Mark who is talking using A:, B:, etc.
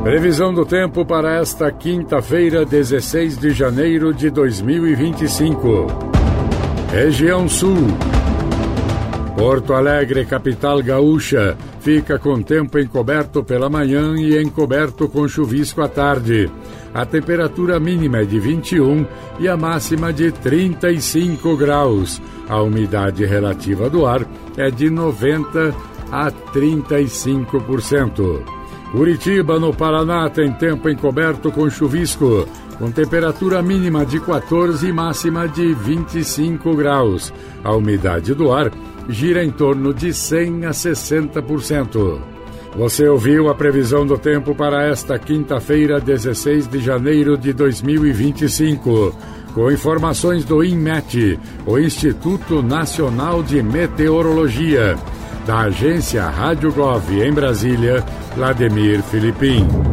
A: Previsão do tempo para esta quinta-feira, 16 de janeiro de 2025. Região Sul. Porto Alegre, capital gaúcha, fica com tempo encoberto pela manhã e encoberto com chuvisco à tarde. A temperatura mínima é de 21 e a máxima de 35 graus. A umidade relativa do ar é de 90 a 35%. Curitiba, no Paraná, tem tempo encoberto com chuvisco, com temperatura mínima de 14 e máxima de 25 graus. A umidade do ar gira em torno de 100 a 60%. Você ouviu a previsão do tempo para esta quinta-feira, 16 de janeiro de 2025, com informações do INMET, o Instituto Nacional de Meteorologia. Da agência Rádio Gov em Brasília, Vladimir Filipim.